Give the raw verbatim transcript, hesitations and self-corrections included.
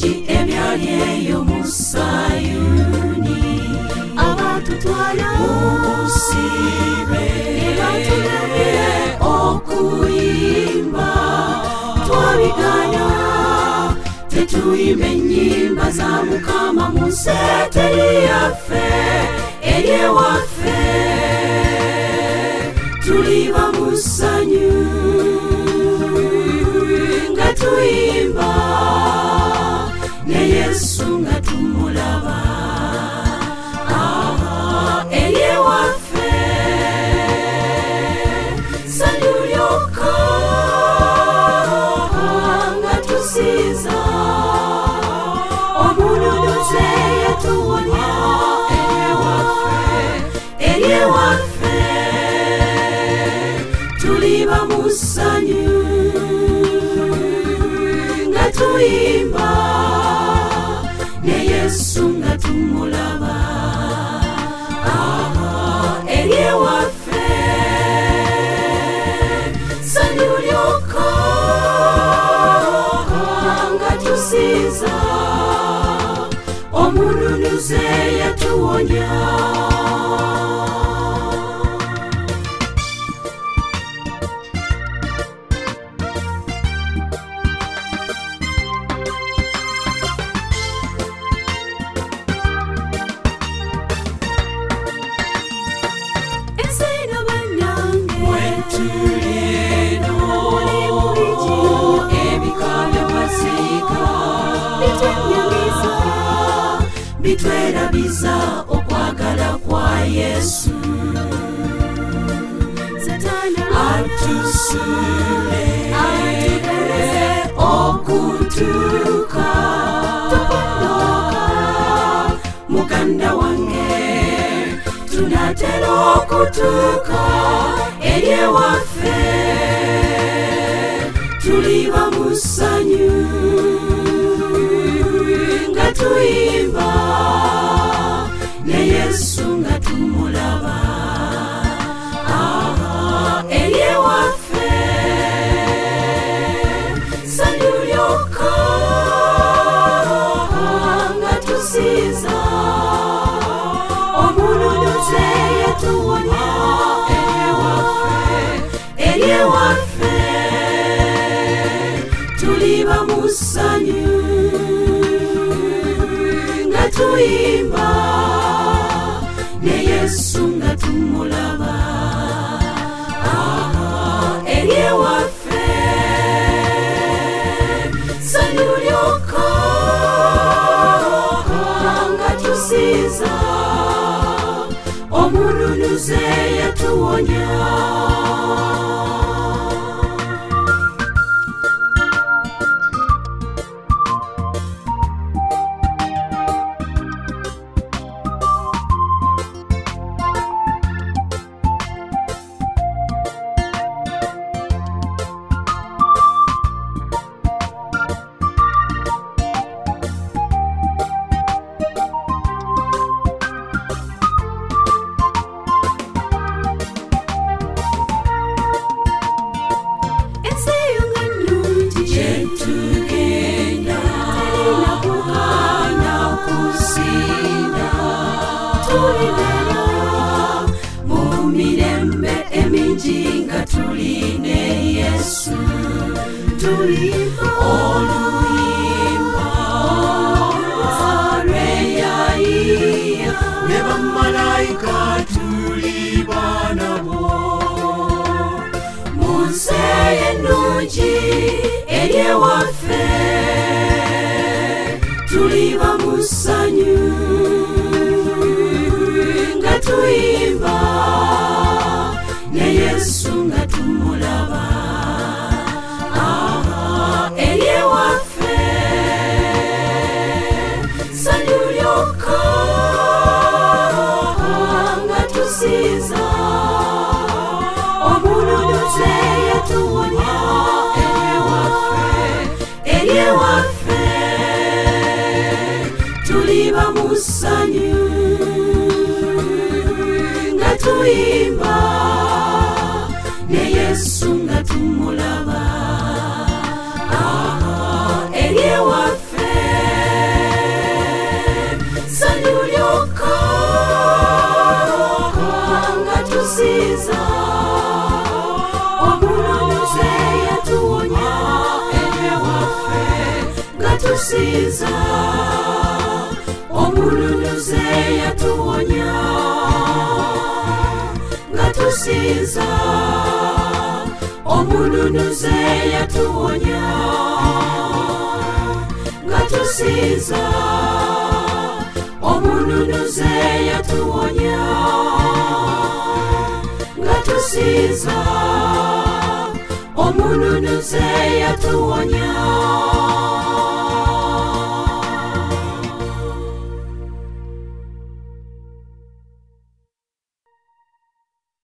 ebirungi ebyali eyo mu Sayuni abatutwala obusibe ebatulembye okuyimba twabiganya tetuyimba ennyimba za Mukama mu nseeteri yaffe eri ewaffe tuliba mu ssanyu nga tuyimba ne Yesu nga tumulaba eri ewaffe ssanyu lyokka nga tusinza omununuzi yatuwonya eri ewaffe eri ewaffe tuliba mu ssanyu nga tuyimba ne Yesu nga tumulaba eri ewaffe ssanyu lyokka nga tusinza omununuzi yatuwonya. Bitwerabiza okwagala kwa Yesu Satana atusule okutuka tuponoka muganda wange tunatera okutuka eri ewaffe tuliba mu ssanyu nga tuyimba ne Yesu nga tumulaba eri ewaffe ssanyu lyokka nga tusinza omununuzi yatuwonya eri ewaffe eri ewaffe tuliba mu ssanyu nga tuyimba ne Yesu nga tumulaba eri ewaffe ssanyu lyokka nga tusinza omununuzi yatuwonya. Mu mirembe emingi nga tuline Yesu tulimba oluyimba lweyayiya ne bamalayika tuliba nabo mu nsi ennungi eri ewaffe tuliba mu ssanyu nga tuyimba ne Yesu nga tumulaba eri ewaffe ssanyu lyokka nga tusinza omununuzi yatuwonya eri ewaffe eri ewaffe tuliba mu ssanyu nga tuyimba ne Yesu nga tumulaba eri ewaffe tusiza omununuze yatuwonya nga tusiza omununuze yatuwonya nga tusiza omununuze yatuwonya nga tusiza omununuze yatuwonya